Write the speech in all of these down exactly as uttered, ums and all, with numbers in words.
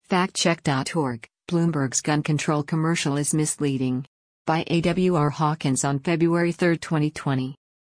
fact check dot org, Bloomberg's gun control commercial is misleading. By A W R Hawkins on February third, twenty twenty.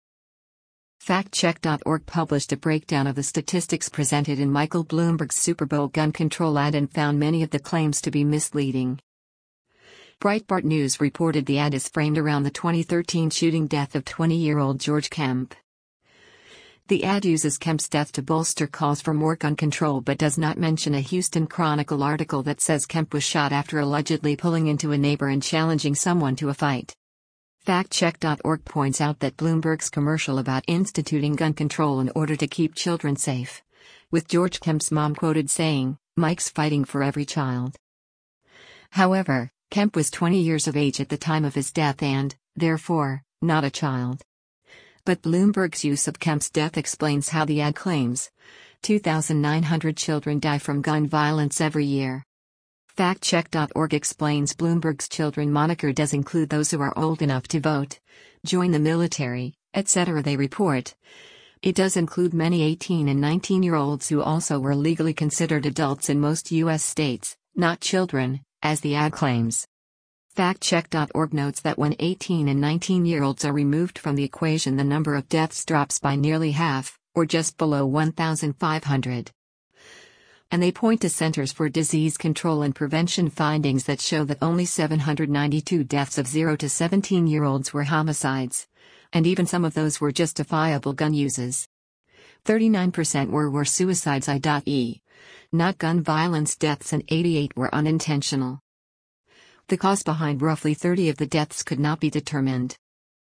fact check dot org published a breakdown of the statistics presented in Michael Bloomberg's Super Bowl gun control ad and found many of the claims to be misleading. Breitbart News reported the ad is framed around the twenty thirteen shooting death of twenty-year-old George Kemp. The ad uses Kemp's death to bolster calls for more gun control but does not mention a Houston Chronicle article that says Kemp was shot after allegedly pulling into a neighbor and challenging someone to a fight. fact check dot org points out that Bloomberg's commercial about instituting gun control in order to keep children safe, with George Kemp's mom quoted saying, "Mike's fighting for every child." However, Kemp was twenty years of age at the time of his death and, therefore, not a child. But Bloomberg's use of Kemp's death explains how the ad claims two thousand nine hundred children die from gun violence every year. fact check dot org explains Bloomberg's children moniker does include those who are old enough to vote, join the military, et cetera. They report it does include many eighteen and nineteen-year-olds who also were legally considered adults in most U S states, not children, as the ad claims. fact check dot org notes that when eighteen and nineteen-year-olds are removed from the equation, the number of deaths drops by nearly half, or just below one thousand five hundred. And they point to Centers for Disease Control and Prevention findings that show that only seven hundred ninety-two deaths of zero to seventeen-year-olds were homicides, and even some of those were justifiable gun uses. thirty-nine percent were were suicides, that is, not gun violence deaths, and eighty-eight were unintentional. The cause behind roughly thirty of the deaths could not be determined.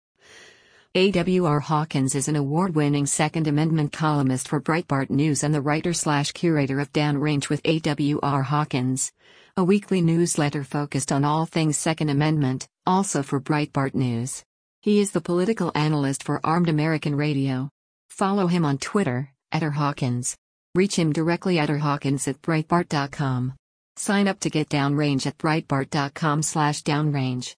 A W R Hawkins is an award-winning Second Amendment columnist for Breitbart News and the writer-slash-curator of Downrange with A W R Hawkins, a weekly newsletter focused on all things Second Amendment, also for Breitbart News. He is the political analyst for Armed American Radio. Follow him on Twitter, at r hawkins. Reach him directly at r hawkins at breitbart dot com. Sign up to get Downrange at breitbart dot com slash downrange.